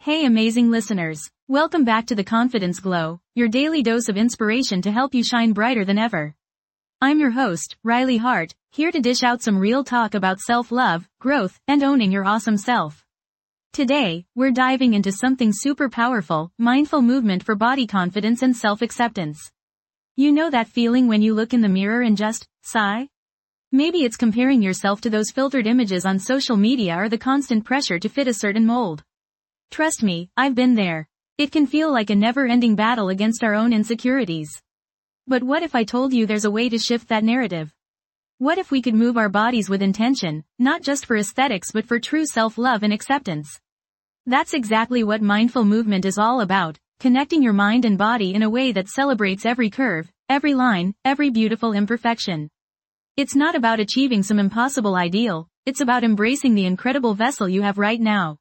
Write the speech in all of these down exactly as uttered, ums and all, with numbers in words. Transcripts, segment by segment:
Hey amazing listeners, welcome back to the Confidence Glow, your daily dose of inspiration to help you shine brighter than ever. I'm your host, Riley Hart, here to dish out some real talk about self-love, growth, and owning your awesome self. Today, we're diving into something super powerful, mindful movement for body confidence and self-acceptance. You know that feeling when you look in the mirror and just sigh? Maybe it's comparing yourself to those filtered images on social media or the constant pressure to fit a certain mold. Trust me, I've been there. It can feel like a never-ending battle against our own insecurities. But what if I told you there's a way to shift that narrative? What if we could move our bodies with intention, not just for aesthetics but for true self-love and acceptance? That's exactly what mindful movement is all about, connecting your mind and body in a way that celebrates every curve, every line, every beautiful imperfection. It's not about achieving some impossible ideal, it's about embracing the incredible vessel you have right now.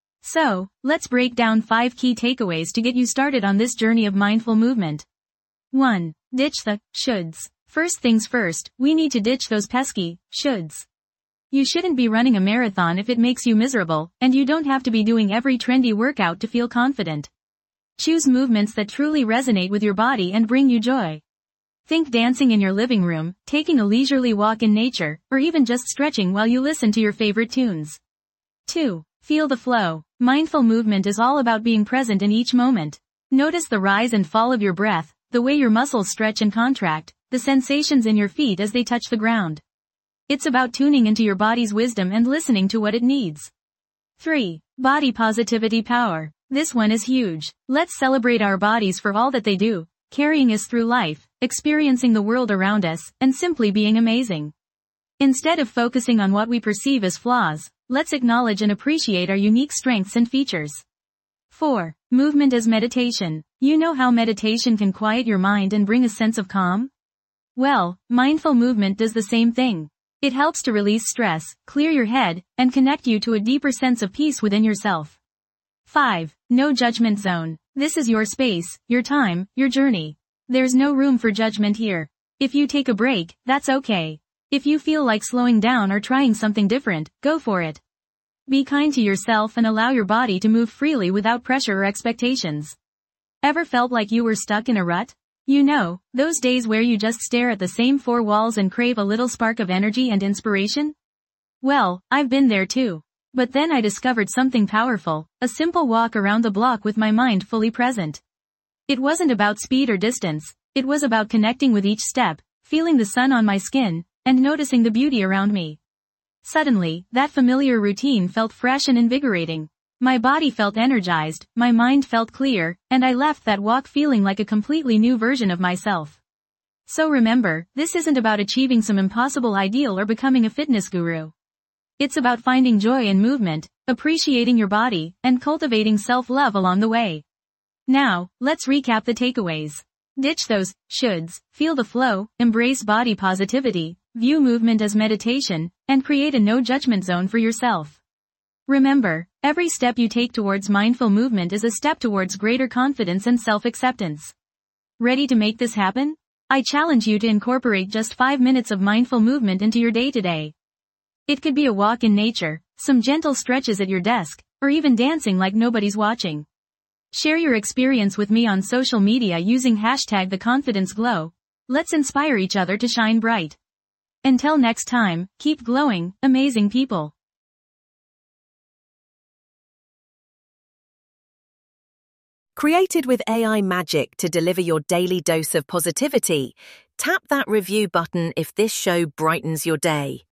So, let's break down five key takeaways to get you started on this journey of mindful movement. one. Ditch the shoulds. First things first, we need to ditch those pesky shoulds. You shouldn't be running a marathon if it makes you miserable, and you don't have to be doing every trendy workout to feel confident. Choose movements that truly resonate with your body and bring you joy. Think dancing in your living room, taking a leisurely walk in nature, or even just stretching while you listen to your favorite tunes. two. Feel the flow. Mindful movement is all about being present in each moment. Notice the rise and fall of your breath, the way your muscles stretch and contract, the sensations in your feet as they touch the ground. It's about tuning into your body's wisdom and listening to what it needs. three. Body positivity power. This one is huge. Let's celebrate our bodies for all that they do, carrying us through life, experiencing the world around us, and simply being amazing. Instead of focusing on what we perceive as flaws, let's acknowledge and appreciate our unique strengths and features. four. Movement as meditation. You know how meditation can quiet your mind and bring a sense of calm? Well, mindful movement does the same thing. It helps to release stress, clear your head, and connect you to a deeper sense of peace within yourself. five. No judgment zone. This is your space, your time, your journey. There's no room for judgment here. If you take a break, that's okay. If you feel like slowing down or trying something different, go for it. Be kind to yourself and allow your body to move freely without pressure or expectations. Ever felt like you were stuck in a rut? You know, those days where you just stare at the same four walls and crave a little spark of energy and inspiration? Well, I've been there too. But then I discovered something powerful, a simple walk around the block with my mind fully present. It wasn't about speed or distance, it was about connecting with each step, feeling the sun on my skin, and noticing the beauty around me. Suddenly, that familiar routine felt fresh and invigorating. My body felt energized, my mind felt clear, and I left that walk feeling like a completely new version of myself. So remember, this isn't about achieving some impossible ideal or becoming a fitness guru. It's about finding joy in movement, appreciating your body, and cultivating self-love along the way. Now, let's recap the takeaways. Ditch those shoulds, feel the flow, embrace body positivity, view movement as meditation, and create a no-judgment zone for yourself. Remember, every step you take towards mindful movement is a step towards greater confidence and self-acceptance. Ready to make this happen? I challenge you to incorporate just five minutes of mindful movement into your day today. It could be a walk in nature, some gentle stretches at your desk, or even dancing like nobody's watching. Share your experience with me on social media using hashtag The Confidence Glow. Let's inspire each other to shine bright. Until next time, keep glowing, amazing people. Created with A I magic to deliver your daily dose of positivity, tap that review button if this show brightens your day.